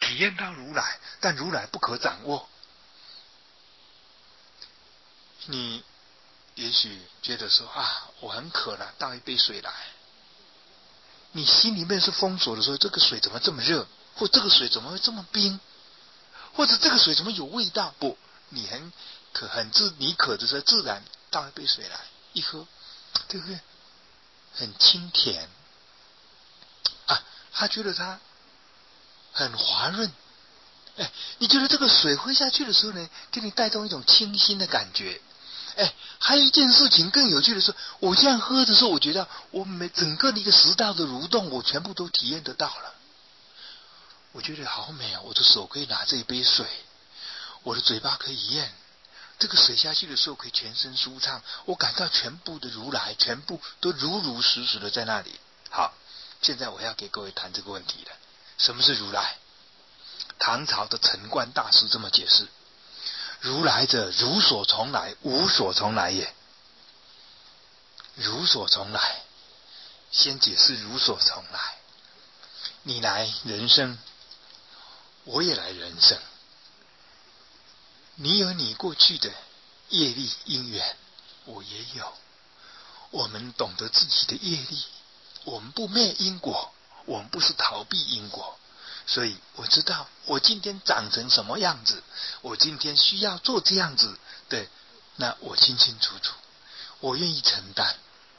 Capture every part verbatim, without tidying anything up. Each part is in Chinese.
体验到如来，但如来不可掌握。你也许觉得说啊，我很渴了，倒一杯水来。你心里面是封锁的时候，这个水怎么这么热？或这个水怎么会这么冰？或者这个水怎么有味道？不，你很渴，很自，你渴的时候自然倒一杯水来，一喝，对不对？很清甜啊，他觉得它很滑润。哎，你觉得这个水喝下去的时候呢，给你带动一种清新的感觉。哎，还有一件事情更有趣的是，我这样喝的时候，我觉得我每整个的一个食道的蠕动，我全部都体验得到了。我觉得好美啊！我的手可以拿这一杯水，我的嘴巴可以咽，这个水下去的时候可以全身舒畅，我感到全部的如来，全部都如如实实的在那里。好，现在我要给各位谈这个问题了，什么是如来？唐朝的陈观大师这么解释：如来者，如所从来，无所从来也。如所从来，先解释如所从来。你来人生，我也来人生。你有你过去的业力因缘，我也有。我们懂得自己的业力，我们不灭因果，我们不是逃避因果。所以我知道我今天长成什么样子，我今天需要做这样子的，那我清清楚楚，我愿意承担。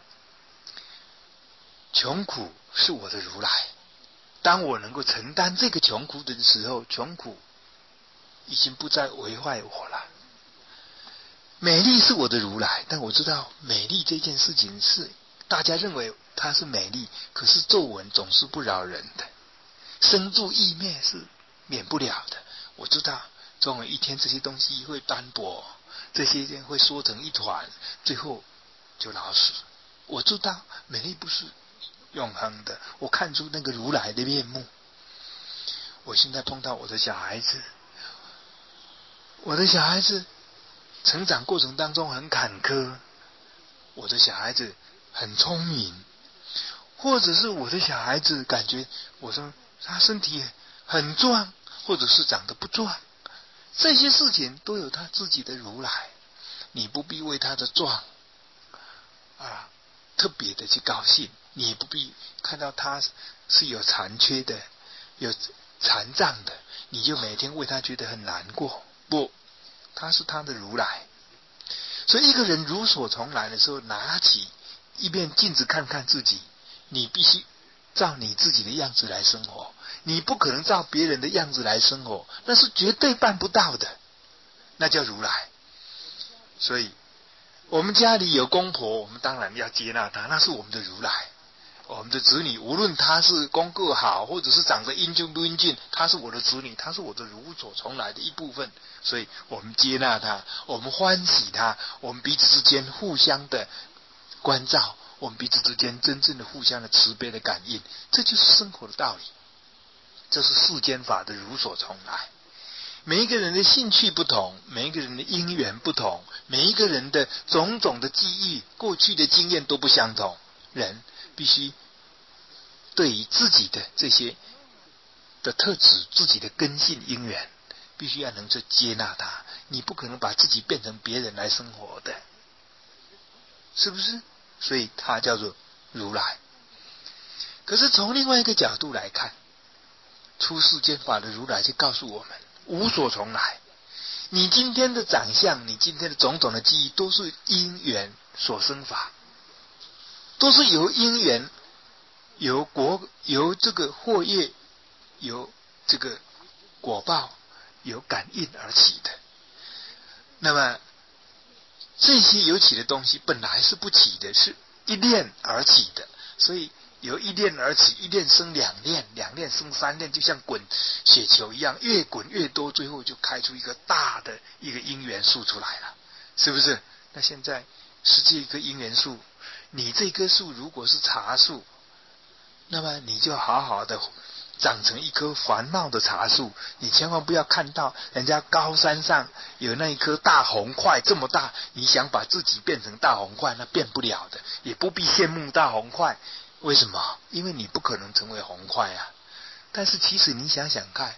穷苦是我的如来，当我能够承担这个穷苦的时候，穷苦已经不再危害我了。美丽是我的如来，但我知道美丽这件事情是大家认为它是美丽，可是皱纹总是不饶人的，生住异灭是免不了的。我知道总有一天这些东西会斑驳，这些人会缩成一团，最后就老死。我知道美丽不是永恒的，我看出那个如来的面目。我现在碰到我的小孩子，我的小孩子成长过程当中很坎坷，我的小孩子很聪明，或者是我的小孩子感觉我说他身体很壮，或者是长得不壮，这些事情都有他自己的如来，你不必为他的壮啊特别的去高兴，你也不必看到他是有残缺的，有残障的，你就每天为他觉得很难过。不，他是他的如来。所以一个人如所从来的时候，拿起一面镜子看看自己，你必须照你自己的样子来生活，你不可能照别人的样子来生活，那是绝对办不到的，那叫如来。所以我们家里有公婆，我们当然要接纳他，那是我们的如来。我们的子女无论他是功课好，或者是长得英俊不英俊，他是我的子女，他是我的如所从来的一部分，所以我们接纳他，我们欢喜他，我们彼此之间互相的关照，我们彼此之间真正的互相的慈悲的感应，这就是生活的道理，这是世间法的如所从来。每一个人的兴趣不同，每一个人的因缘不同，每一个人的种种的记忆、过去的经验都不相同，人必须对于自己的这些的特质、自己的根性因缘，必须要能去接纳它。你不可能把自己变成别人来生活的，是不是？所以它叫做如来。可是从另外一个角度来看，出世间法的如来就告诉我们，无所从来。你今天的长相，你今天的种种的记忆，都是因缘所生法，都是由因缘、由果、由这个祸业、由这个果报、由感应而起的。那么这些有起的东西本来是不起的，是一念而起的，所以由一念而起，一念生两念，两念生三念，就像滚雪球一样，越滚越多，最后就开出一个大的一个因缘树出来了，是不是？那现在是这个因缘树，你这棵树如果是茶树，那么你就好好的长成一棵繁茂的茶树，你千万不要看到人家高山上有那一棵大红桧这么大，你想把自己变成大红桧，那变不了的，也不必羡慕大红桧。为什么？因为你不可能成为红桧啊。但是其实你想想看，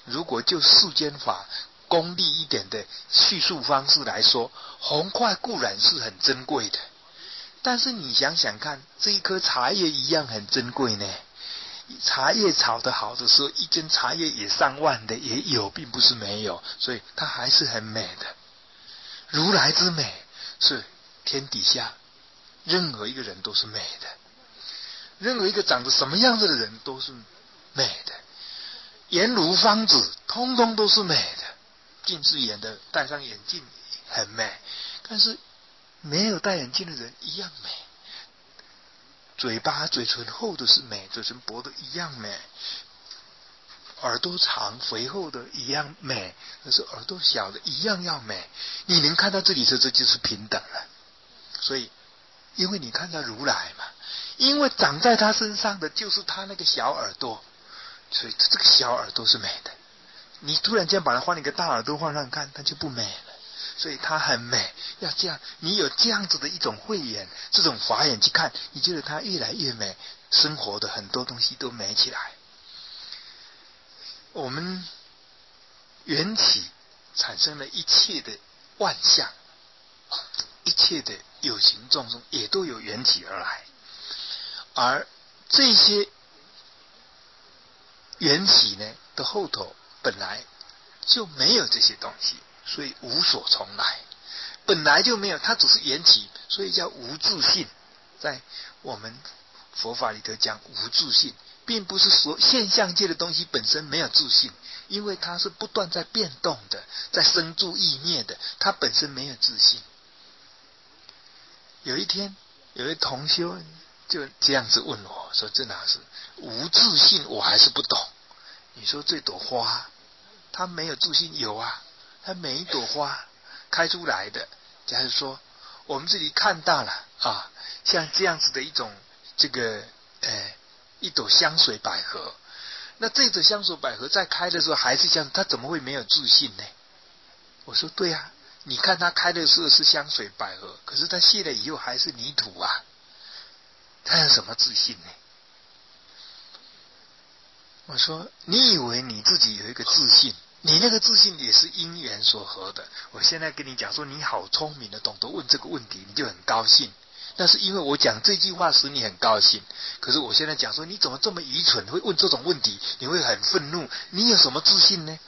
如果就世间法功利一点的叙述方式来说，红块固然是很珍贵的，但是你想想看，这一颗茶叶一样很珍贵呢。茶叶炒得好的时候，一斤茶叶也上万的也有，并不是没有，所以它还是很美的。如来之美是天底下任何一个人都是美的，任何一个长得什么样子的人都是美的，颜如方子通通都是美的。近视眼的戴上眼镜很美，但是没有戴眼镜的人一样美。嘴巴嘴唇厚的是美，嘴唇薄的一样美，耳朵长肥厚的一样美，可是耳朵小的一样要美。你能看到这里，这这就是平等了。所以因为你看到如来嘛，因为长在他身上的就是他那个小耳朵，所以这个小耳朵是美的。你突然间把它换一个大耳朵换上看，它就不美了。所以它很美，要这样，你有这样子的一种慧眼，这种法眼去看，你觉得它越来越美，生活的很多东西都美起来。我们缘起产生了一切的万象，一切的有情众生也都有缘起而来，而这些缘起呢的后头本来就没有这些东西，所以无所从来，本来就没有，它只是缘起，所以叫无自性。在我们佛法里头讲无自性，并不是说现象界的东西本身没有自性，因为它是不断在变动的，在生住异灭的，它本身没有自性。有一天有一同修就这样子问我说，这哪是无自性，我还是不懂。你说这朵花它没有自性，有啊，它每一朵花开出来的，假如说我们这里看到了啊，像这样子的一种这个呃一朵香水百合，那这朵香水百合在开的时候还是香，它怎么会没有自性呢？我说对啊，你看它开的时候是香水百合，可是它谢了以后还是泥土啊，它有什么自性呢？我说你以为你自己有一个自信，你那个自信也是因缘所合的。我现在跟你讲说你好聪明的，懂得问这个问题，你就很高兴，那是因为我讲这句话使你很高兴。可是我现在讲说你怎么这么愚蠢，会问这种问题，你会很愤怒，你有什么自信呢？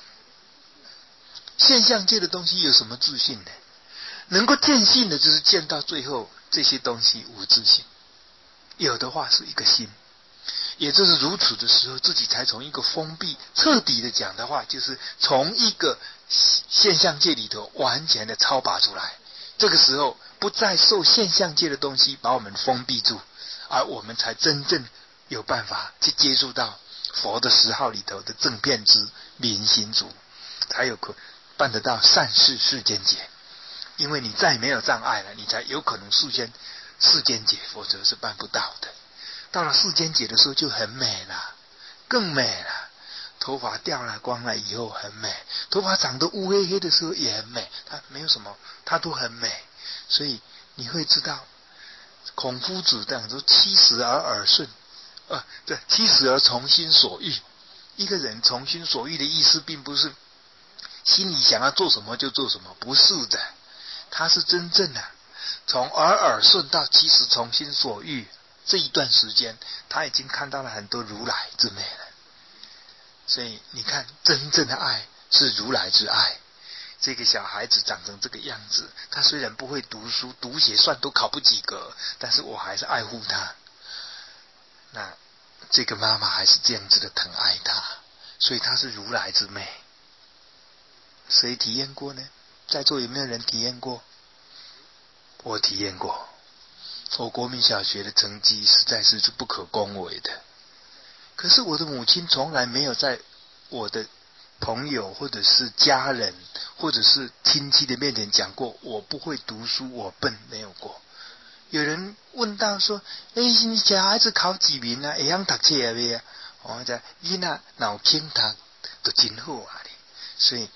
现象界的东西有什么自信呢？能够见性的就是见到最后这些东西无自性，有的话是一个心。也就是如此的时候，自己才从一个封闭彻底的讲的话，就是从一个现象界里头完全的超拔出来。这个时候不再受现象界的东西把我们封闭住，而我们才真正有办法去接触到佛的十号里头的正遍知明心足，才有可办得到善事世间解。因为你再没有障碍了，你才有可能世间世间解，否则是办不到的。到了世间解的时候就很美了，更美了。头发掉了光了以后很美，头发长得乌黑黑的时候也很美，它没有什么，它都很美。所以你会知道，孔夫子这样说：七十而耳顺，呃，对，七十而从心所欲。一个人从心所欲的意思，并不是心里想要做什么就做什么，不是的，他是真正的从耳耳顺到七十从心所欲。这一段时间他已经看到了很多如来之美了。所以你看，真正的爱是如来之爱。这个小孩子长成这个样子，他虽然不会读书，读写算都考不及格，但是我还是爱护他。那这个妈妈还是这样子的疼爱他，所以他是如来之美。谁体验过呢？在座有没有人体验过？我体验过。我国民小学的成绩实在是不可恭维的，可是我的母亲从来没有在我的朋友或者是家人或者是亲戚的面前讲过我不会读书，我笨，没有过。有人问到说，哎，你小孩子考几名啊？会晓读册啊未啊？我讲囡仔脑筋读都真好啊！所以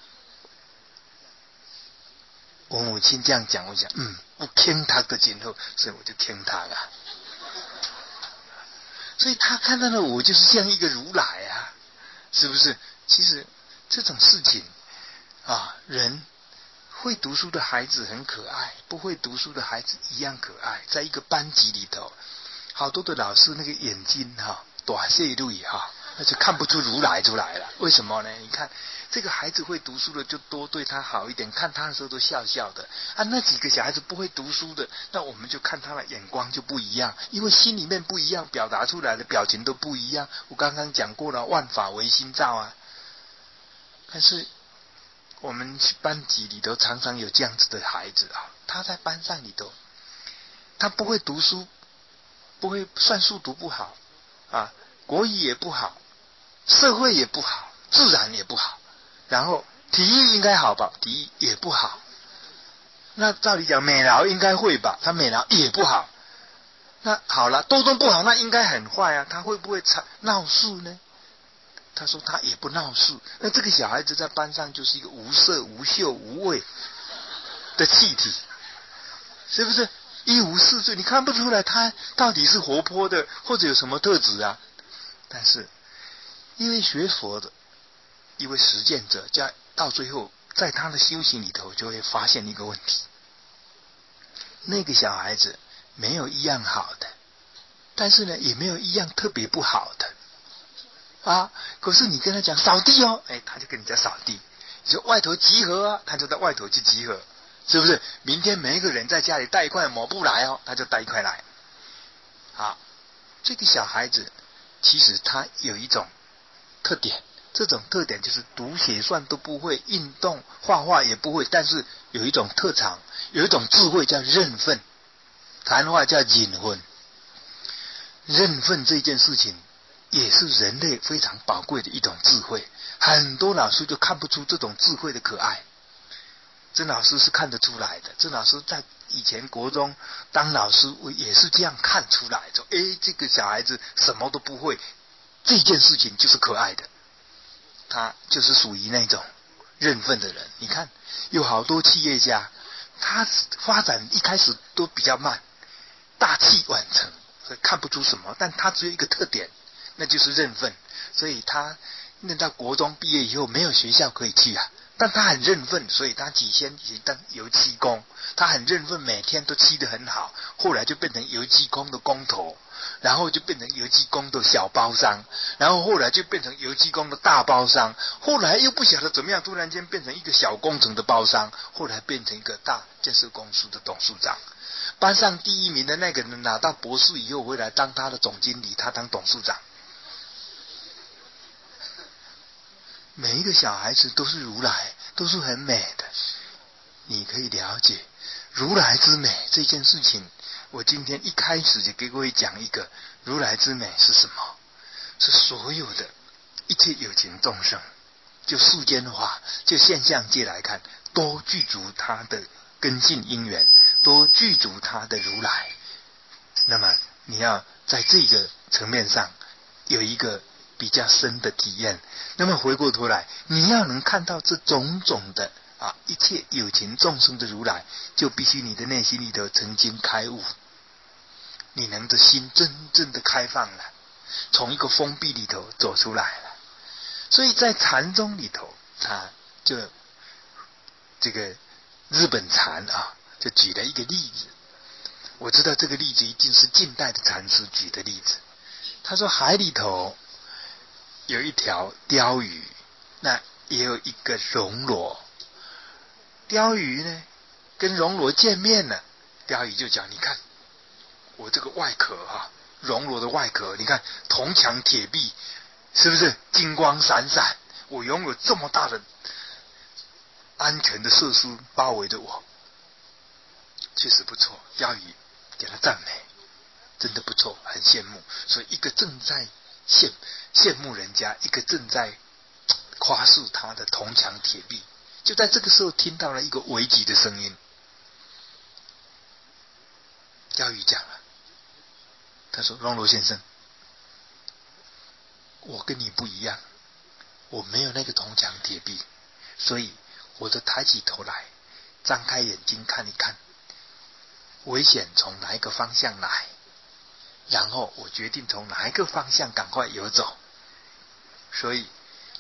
我母亲这样讲，我讲嗯，我听他的今后，所以我就听他啊。所以他看到了我就是像一个如来啊，是不是？ 其实这种事情啊，人会读书的孩子很可爱，不会读书的孩子一样可爱。在一个班级里头，好多的老师那个眼睛哈，短细锐哈，那就看不出如来出来了。为什么呢？你看这个孩子会读书的，就多对他好一点，看他的时候都笑笑的啊。那几个小孩子不会读书的，那我们就看他的眼光就不一样，因为心里面不一样，表达出来的表情都不一样。我刚刚讲过了，万法唯心造啊。但是我们班级里头常常有这样子的孩子啊，他在班上里头，他不会读书，不会算术读不好啊，国语也不好，社会也不好，自然也不好，然后体育应该好吧，体育也不好。那照理讲美劳应该会吧，他美劳也不好。那好了，都都不好，那应该很坏啊，他会不会闹事呢？他说他也不闹事。那这个小孩子在班上就是一个无色无嗅无味的气体，是不是一无是处？你看不出来他到底是活泼的或者有什么特质啊。但是因为学佛的一位实践者，在到最后在他的修行里头就会发现一个问题，那个小孩子没有一样好的，但是呢也没有一样特别不好的啊，可是你跟他讲扫地哦，哎，他就跟你讲扫地。你说外头集合啊，他就在外头去集合，是不是？明天每一个人在家里带一块抹布来哦，他就带一块来。好，这个小孩子其实他有一种特点，这种特点就是读写算都不会，运动画画也不会，但是有一种特长，有一种智慧叫认分，谈话叫忍分。认分这件事情也是人类非常宝贵的一种智慧，很多老师就看不出这种智慧的可爱。曾老师是看得出来的，曾老师在以前国中当老师也是这样看出来的，诶，这个小孩子什么都不会，这件事情就是可爱的，他就是属于那种认分的人。你看有好多企业家，他发展一开始都比较慢，大器晚成，所以看不出什么，但他只有一个特点，那就是认分。所以他念到国中毕业以后没有学校可以去啊，但他很认分，所以他起先当油漆工，他很认分，每天都漆得很好，后来就变成油漆工的工头，然后就变成油漆工的小包商，然后后来就变成油漆工的大包商，后来又不晓得怎么样，突然间变成一个小工程的包商，后来变成一个大建设公司的董事长。班上第一名的那个人拿到博士以后回来当他的总经理，他当董事长。每一个小孩子都是如来，都是很美的。你可以了解如来之美这件事情。我今天一开始就给各位讲一个如来之美是什么，是所有的一切有情众生，就世间话，就现象界来看，都具足他的根性因缘，都具足他的如来。那么你要在这个层面上有一个比较深的体验，那么回过头来，你要能看到这种种的啊一切有情众生的如来，就必须你的内心里头曾经开悟，你能的心真正的开放了，从一个封闭里头走出来了。所以在禅宗里头，他就这个日本禅啊，就举了一个例子。我知道这个例子一定是近代的禅师举的例子。他说海里头有一条鲷鱼，那也有一个龙螺。鲷鱼呢跟龙螺见面了，鲷鱼就讲，你看我这个外壳啊，龙螺的外壳，你看铜墙铁壁，是不是金光闪闪？我拥有这么大的安全的设施包围着我，确实不错。鲷鱼给他赞美，真的不错，很羡慕。所以一个正在羡羡慕人家，一个正在夸示他的铜墙铁壁。就在这个时候听到了一个危急的声音，钓鱼讲了，他说：龙螺先生，我跟你不一样，我没有那个铜墙铁壁，所以我就抬起头来，张开眼睛看一看，危险从哪一个方向来，然后我决定从哪一个方向赶快游走。所以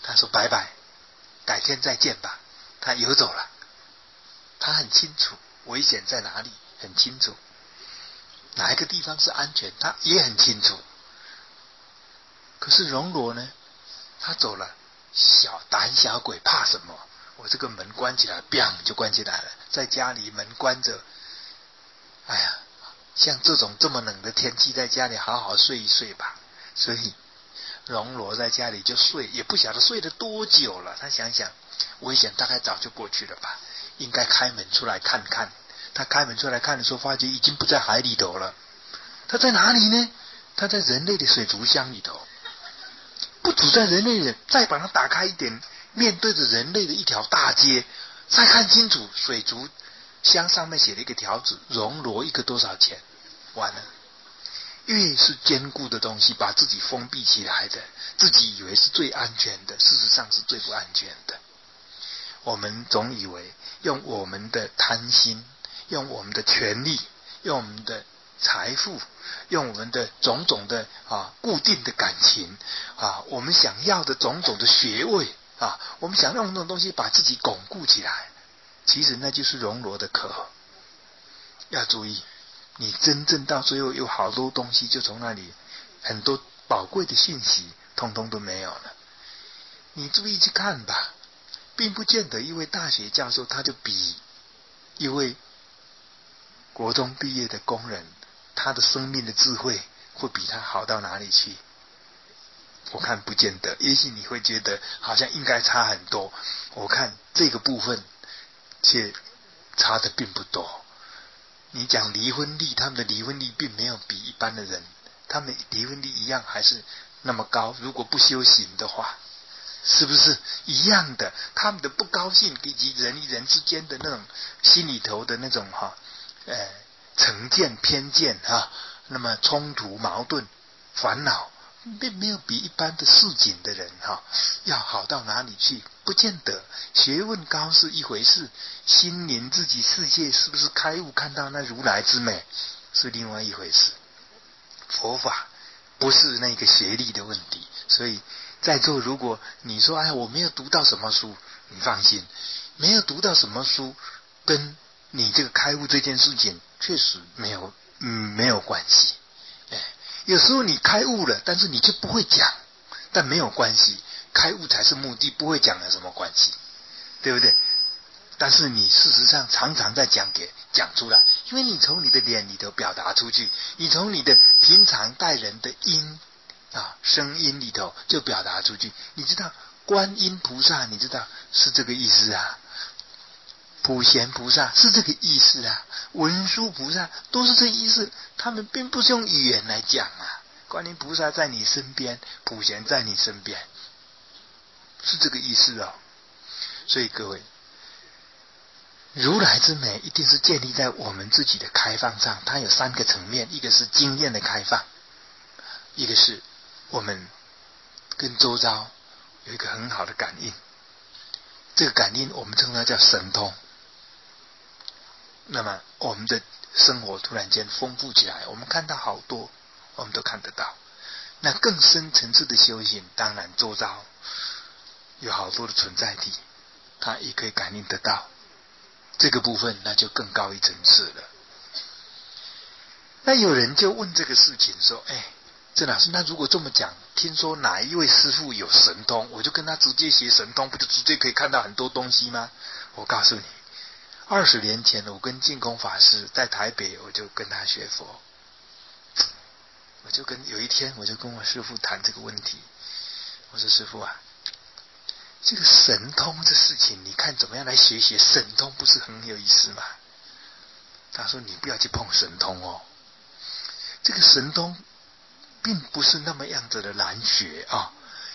他说拜拜，改天再见吧。他游走了，他很清楚危险在哪里，很清楚哪一个地方是安全，他也很清楚。可是荣罗呢，他走了，小胆小鬼怕什么？我这个门关起来，砰就关起来了。在家里门关着，哎呀，像这种这么冷的天气，在家里好好睡一睡吧。所以荣罗在家里就睡，也不晓得睡了多久了。他想想，危险大概早就过去了吧，应该开门出来看看。他开门出来看的时候，发觉已经不在海里头了。他在哪里呢？他在人类的水族箱里头。不止在人类的，再把它打开一点，面对着人类的一条大街，再看清楚，水族箱上面写了一个条子，荣罗一个多少钱？完了，越是坚固的东西，把自己封闭起来的，自己以为是最安全的，事实上是最不安全的。我们总以为用我们的贪心，用我们的权力，用我们的财富，用我们的种种的啊固定的感情啊，我们想要的种种的学位啊，我们想用那种东西把自己巩固起来，其实那就是荣罗的壳。要注意，你真正到最后有好多东西就从那里，很多宝贵的信息通通都没有了。你注意去看吧，并不见得一位大学教授他就比一位国中毕业的工人，他的生命的智慧会比他好到哪里去？我看不见得，也许你会觉得好像应该差很多。我看这个部分却差的并不多。你讲离婚率，他们的离婚率并没有比一般的人，他们离婚率一样还是那么高。如果不修行的话，是不是一样的？他们的不高兴以及人与人之间的那种心里头的那种哈，呃，成见、偏见哈，那么冲突、矛盾、烦恼，并没有比一般的市井的人哈要好到哪里去，不见得。学问高是一回事，心灵自己世界是不是开悟，看到那如来之美，是另外一回事。佛法不是那个学历的问题，所以在座如果你说哎我没有读到什么书，你放心，没有读到什么书跟你这个开悟这件事情确实没有嗯没有关系。哎，有时候你开悟了，但是你就不会讲，但没有关系，开悟才是目的，不会讲有什么关系，对不对？但是你事实上常常在讲给讲出来，因为你从你的脸里头表达出去，你从你的平常待人的音啊声音里头就表达出去。你知道观音菩萨，你知道是这个意思啊，普贤菩萨是这个意思啊，文殊菩萨都是这个意思，他们并不是用语言来讲啊。观音菩萨在你身边，普贤在你身边，是这个意思哦。所以各位，如来之美一定是建立在我们自己的开放上，它有三个层面，一个是经验的开放，一个是我们跟周遭有一个很好的感应，这个感应我们称它叫神通。那么我们的生活突然间丰富起来，我们看到好多我们都看得到。那更深层次的修行，当然周遭有好多的存在体，它也可以感应得到。这个部分那就更高一层次了。那有人就问这个事情说，哎，郑老师，那如果这么讲，听说哪一位师父有神通，我就跟他直接学神通，不就直接可以看到很多东西吗？我告诉你，二十年前我跟净空法师在台北，我就跟他学佛，我就跟有一天我就跟我师父谈这个问题，我说师父啊，这个神通这事情，你看怎么样来学学神通，不是很有意思吗？他说你不要去碰神通哦，这个神通并不是那么样子的难学啊。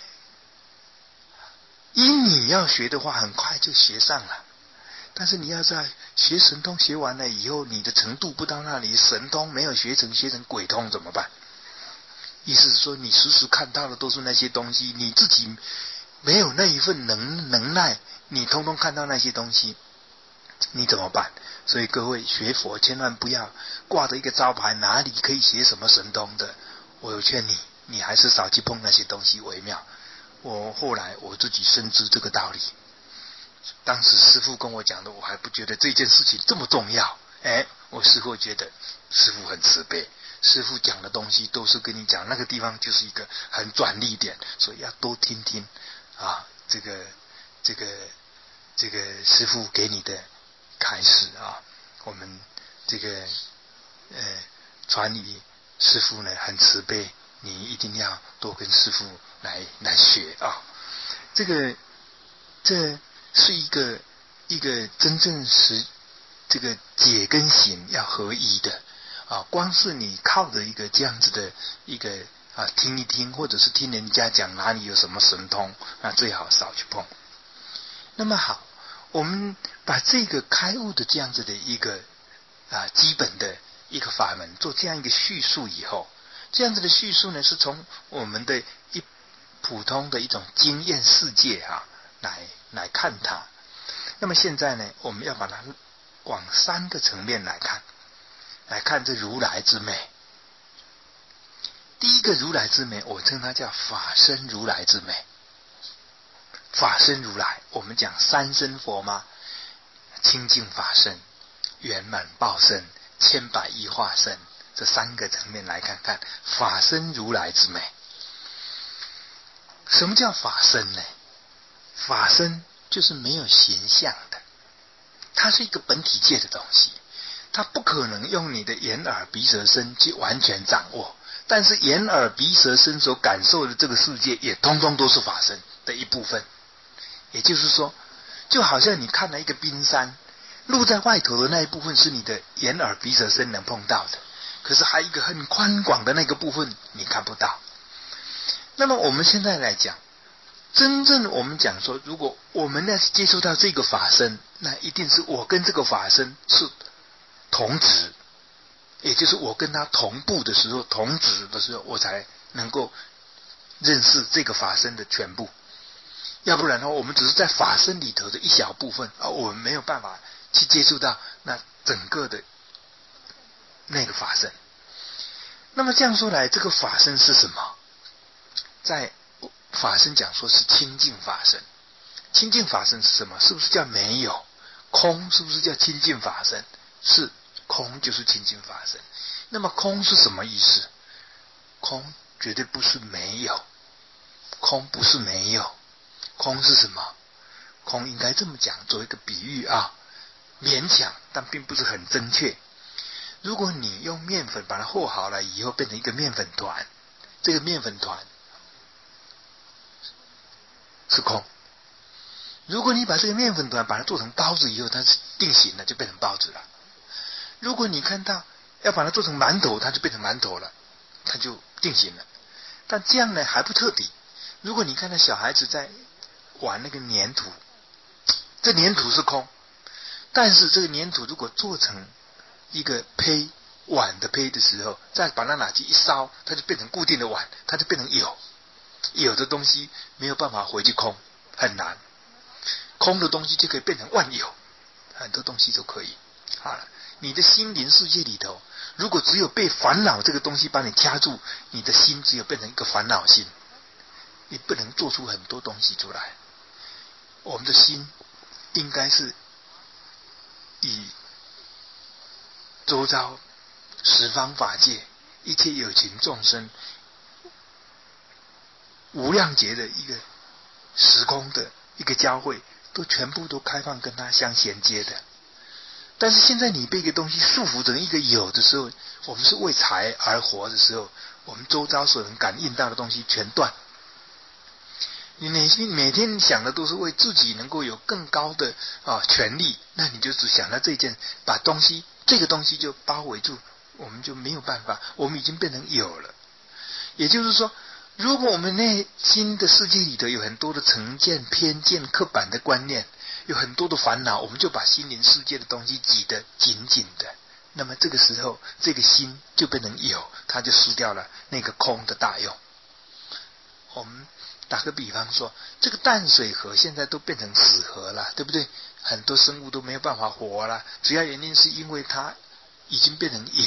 因你要学的话，很快就学上了。但是你要在学神通学完了以后，你的程度不到那里，神通没有学成，学成鬼通怎么办？意思是说，你时时看到的都是那些东西，你自己没有那一份能能耐，你通通看到那些东西，你怎么办？所以各位学佛千万不要挂着一个招牌，哪里可以学什么神通的，我有劝你，你还是少去碰那些东西为妙。 我后来我自己深知这个道理。当时师父跟我讲的，我还不觉得这件事情这么重要。哎，我事后觉得师父很慈悲，师父讲的东西都是跟你讲那个地方就是一个很转捩点，所以要多听听啊，这个这个这个师父给你的开示啊，我们这个呃传语师父呢很慈悲，你一定要多跟师父来来学啊。这个这是一个一个真正实这个解跟行要合一的啊。光是你靠着一个这样子的一个啊听一听，或者是听人家讲哪里有什么神通，那最好少去碰。那么好，我们把这个开悟的这样子的一个啊基本的一个法门做这样一个叙述以后，这样子的叙述呢，是从我们的一普通的一种经验世界啊来来看它。那么现在呢，我们要把它往三个层面来看，来看这如来之美。第一个如来之美，我称它叫法身如来之美。法身如来，我们讲三身佛嘛，清净法身、圆满报身、千百亿化身，这三个层面来看看法身如来之美。什么叫法身呢？法身就是没有形象的，它是一个本体界的东西，它不可能用你的眼耳鼻舌身去完全掌握，但是眼耳鼻舌身所感受的这个世界也通通都是法身的一部分。也就是说，就好像你看了一个冰山，露在外头的那一部分是你的眼耳鼻舌身能碰到的，可是还有一个很宽广的那个部分你看不到。那么我们现在来讲，真正我们讲说，如果我们要接触到这个法身，那一定是我跟这个法身是同质，也就是我跟他同步的时候，同质的时候，我才能够认识这个法身的全部。要不然的话，我们只是在法身里头的一小部分啊，我们没有办法去接触到那整个的那个法身。那么这样说来，这个法身是什么？在法身讲说是清净法身。清净法身是什么？是不是叫没有？空是不是叫清净法身？是，空就是清净法身。那么空是什么意思？空绝对不是没有，空不是没有。空是什么？空应该这么讲，做一个比喻啊，勉强但并不是很正确。如果你用面粉把它和好了以后变成一个面粉团，这个面粉团是空。如果你把这个面粉团把它做成包子以后，它是定型了，就变成包子了。如果你看到要把它做成馒头，它就变成馒头了，它就定型了。但这样呢还不彻底。如果你看到小孩子在玩那个粘土，这粘土是空，但是这个粘土如果做成一个胚碗的胚的时候，再把它拿去一烧，它就变成固定的碗，它就变成有有的东西没有办法回去空，很难。空的东西就可以变成万有，很多东西都可以。好了，你的心灵世界里头，如果只有被烦恼这个东西把你掐住，你的心只有变成一个烦恼心，你不能做出很多东西出来。我们的心应该是以周遭十方法界一切有情众生无量劫的一个时空的一个交汇，都全部都开放跟它相衔接的。但是现在你被一个东西束缚成一个有的时候，我们是为财而活的时候，我们周遭所能感应到的东西全断。你每天每天想的都是为自己能够有更高的啊权利，那你就只想到这件，把东西这个东西就包围住，我们就没有办法，我们已经变成有了。也就是说，如果我们内心的世界里头有很多的成见、偏见、刻板的观念，有很多的烦恼，我们就把心灵世界的东西挤得紧紧的，那么这个时候这个心就变成有，它就失掉了那个空的大用。我们打个比方说，这个淡水河现在都变成死河了，对不对？很多生物都没有办法活了，主要原因是因为它已经变成有，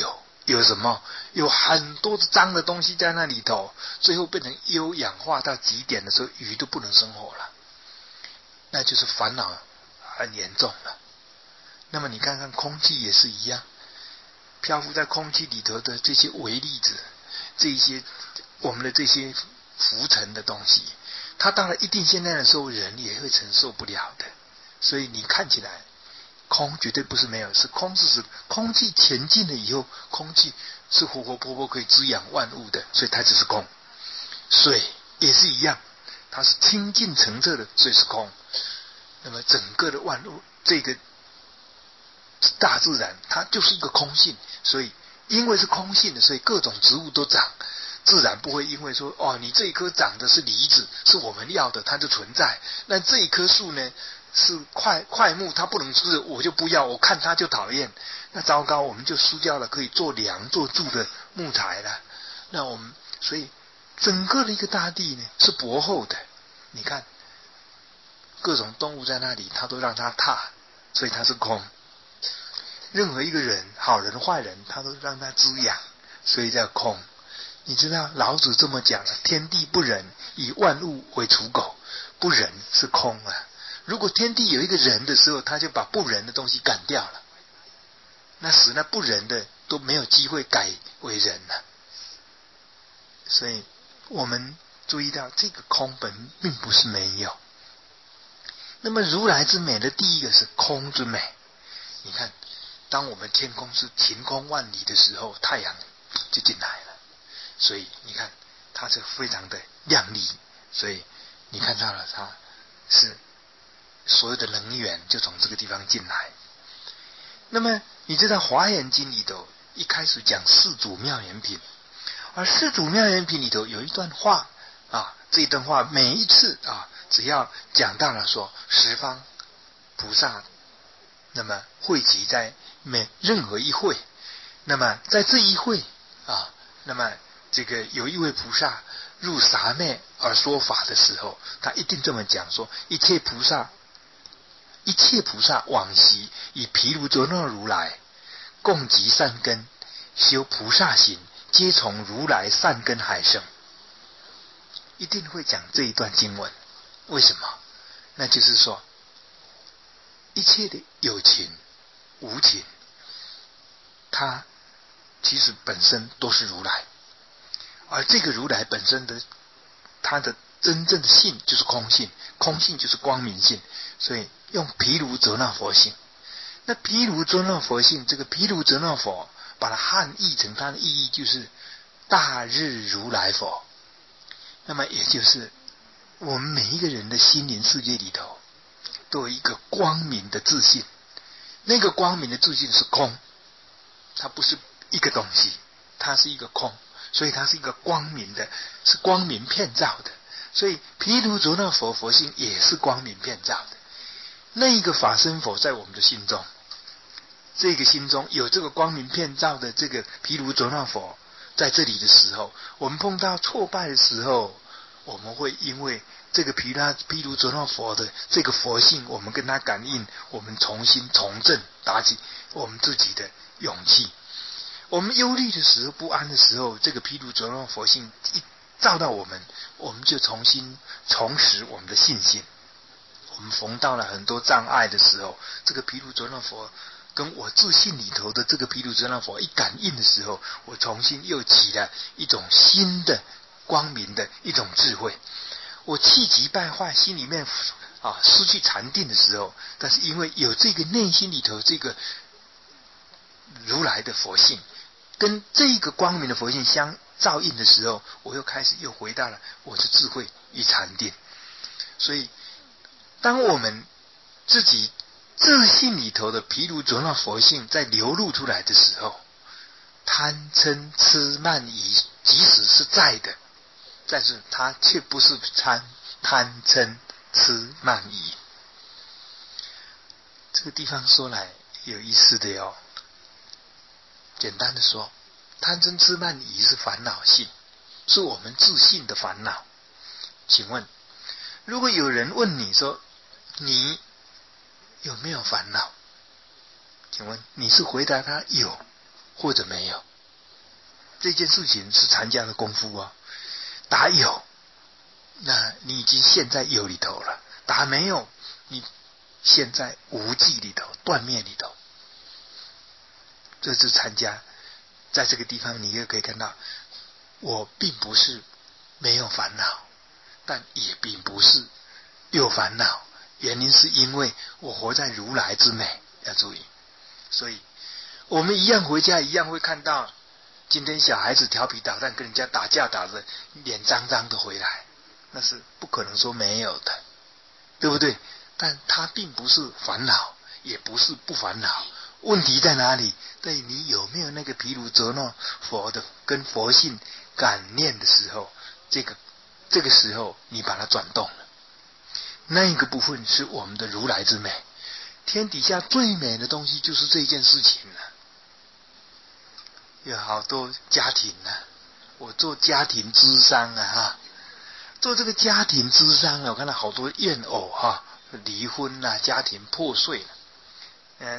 有什么？有很多的脏的东西在那里头，最后变成优氧化到极点的时候，鱼都不能生活了，那就是烦恼很严重了。那么你看看空气也是一样，漂浮在空气里头的这些微粒子，这些我们的这些浮尘的东西，它到了一定现在的时候，人也会承受不了的。所以你看起来空绝对不是没有，是空是指空气前进了以后，空气是活活泼泼可以滋养万物的，所以它只是空。水也是一样，它是清净澄澈的，所以是空。那么整个的万物，这个大自然它就是一个空性，所以因为是空性的，所以各种植物都长，自然不会因为说哦，你这一棵长的是梨子，是我们要的，它就存在。那这一棵树呢，是块块木，它不能吃，我就不要，我看它就讨厌。那糟糕，我们就输掉了可以做梁做柱的木材了。那我们所以整个的一个大地呢是薄厚的，你看各种动物在那里，它都让它踏，所以它是空。任何一个人，好人坏人，他都让他滋养，所以叫空。你知道老子这么讲了，天地不仁，以万物为刍狗，不仁是空啊。如果天地有一个人的时候，他就把不仁的东西赶掉了，那使那不仁的都没有机会改为人了。所以我们注意到这个空本并不是没有。那么如来之美的第一个是空之美。你看当我们天空是晴空万里的时候，太阳就进来了，所以你看它是非常的亮丽，所以你看到了它是所有的能源就从这个地方进来。那么你知道华严经里头一开始讲四祖妙严品，而四祖妙严品里头有一段话啊，这一段话每一次啊，只要讲到了说十方菩萨那么汇集在每任何一会，那么在这一会啊，那么这个有一位菩萨入傻昧而说法的时候，他一定这么讲说：一切菩萨，一切菩萨往昔以毗卢遮那如来共集善根，修菩萨行，皆从如来善根海生。一定会讲这一段经文，为什么？那就是说一切的有情无情，它其实本身都是如来，而这个如来本身的它的真正的性就是空性，空性就是光明性，所以用毗卢遮那佛性。那毗卢遮那佛性，这个毗卢遮那佛把它汉译成它的意义就是大日如来佛。那么也就是我们每一个人的心灵世界里头都有一个光明的自信，那个光明的自信是空，它不是一个东西，它是一个空，所以它是一个光明的，是光明遍照的。所以毗卢遮那佛佛性也是光明遍照的。那一个法身佛在我们的心中，这个心中有这个光明遍照的这个毗卢遮那佛在这里的时候，我们碰到挫败的时候，我们会因为这个毗拉毗卢遮那佛的这个佛性，我们跟他感应，我们重新重振，打起我们自己的勇气。我们忧虑的时候，不安的时候，这个毗卢遮那佛性一照到我们，我们就重新重拾我们的信心。我们逢到了很多障碍的时候，这个毗卢遮那佛跟我自信里头的这个毗卢遮那佛一感应的时候，我重新又起了一种新的光明的一种智慧。我气急败坏，心里面啊失去禅定的时候，但是因为有这个内心里头这个如来的佛性跟这个光明的佛性相照应的时候，我又开始又回到了我的智慧与禅定。所以当我们自己自信里头的毗卢遮那佛性在流露出来的时候，贪嗔痴慢疑即使是在的，但是它却不是贪贪嗔痴慢疑。这个地方说来有意思的哟。简单的说，贪嗔痴慢疑是烦恼性，是我们自信的烦恼。请问如果有人问你说你有没有烦恼，请问你是回答他有或者没有？ 这件事情是禅家的功夫啊。答有，那你已经陷在有里头了；答没有，你陷在无记里头、断灭里头。这是禅家在这个地方，你也可以看到，我并不是没有烦恼，但也并不是有烦恼。原因是因为我活在如来之内，要注意。所以我们一样回家，一样会看到今天小孩子调皮捣蛋，跟人家打架打得脸脏脏的回来，那是不可能说没有的，对不对？但他并不是烦恼，也不是不烦恼。问题在哪里？在于你有没有那个毗卢遮那佛的跟佛性感念的时候，这个这个时候你把它转动了，那一个部分是我们的如来之美。天底下最美的东西就是这件事情了。有好多家庭啊，我做家庭諮商啊哈，做这个家庭諮商啊，我看到好多怨偶哈，离婚啊，家庭破碎了。